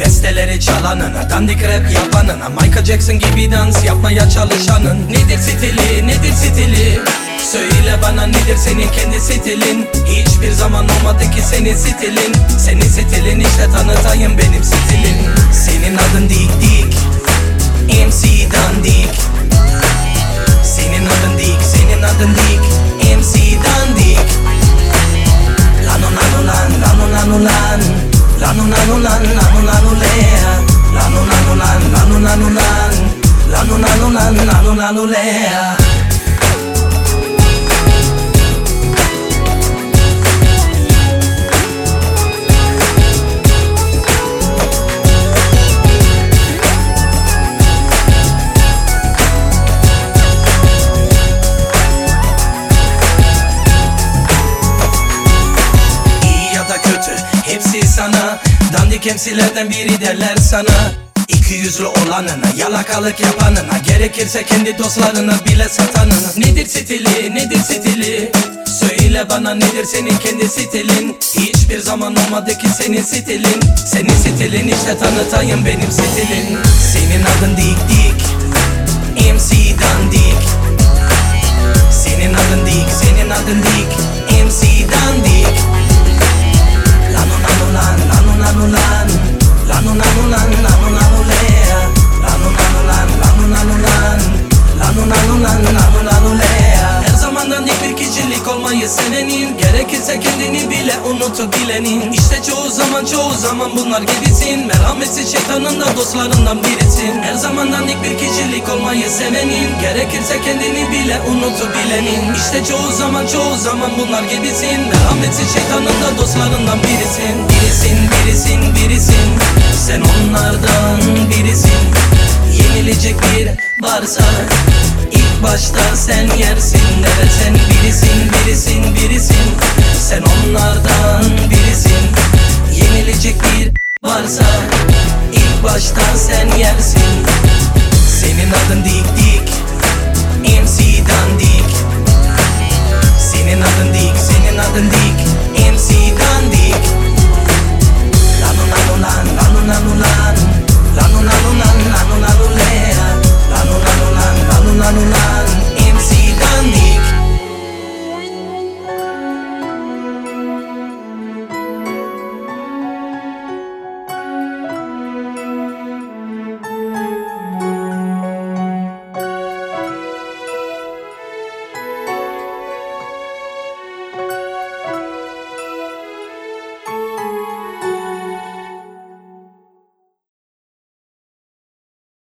Besteleri çalanına, dandik rap yapanına, Michael Jackson gibi dans yapmaya çalışanın. Nedir stili, nedir stili? Söyle bana nedir senin kendi stilin? Hiçbir zaman olmadı ki senin stilin. Senin stilin işte tanıtayım benim stilim. Senin adın Dik Dik, MC Dandik. Senin adın Dik, senin adın Dik, MC Dandik. Lan ulan ulan, lan ulan ulan, lan ulan ulan, lan ulan ulea. Lan ulan ulan, lan ulan ulan, lan ulan ulan, lan ulan ulea. Hepsi sana, dandik MC'lerden biri derler sana. İki yüzlü olanına, yalakalık yapanına, gerekirse kendi dostlarına bile satanına. Nedir stili, nedir stili? Söyle bana nedir senin kendi stilin? Hiçbir zaman olmadı ki senin stilin. Senin stilin işte tanıtayım benim stilin. Senin adın Dik Dik, MC Dandik. Senin adın Dik, senin adın Dik, MC Dandik. Lan ulan ulan, lan ulan ulan, lan ulan ulan, lan ulan ulea. Lan ulan ulan, lan ulan ulan, lan ulan ulan, lan ulan ulea. Her zamandan dik bir kişilik olmayı senenin, gerekirse kendini bile unutabilenin. İşte çoğu zaman bunlar gibisin. Merhametsiz şeytanın da dostlarından birisin. Her zamandan dik bir kişilik olmayı sevenin, gerekirse kendini bile unutabilenin. İşte çoğu zaman bunlar gibisin. Merhametsiz şeytanın da dostlarından birisin. Birisin. Sen onlardan birisin. Yenilecek bir varsa ilk başta sen yersin. Evet sen birisin. Sen onlardan birisin. Yenilecek bir varsa ilk başta sen yersin. Senin adın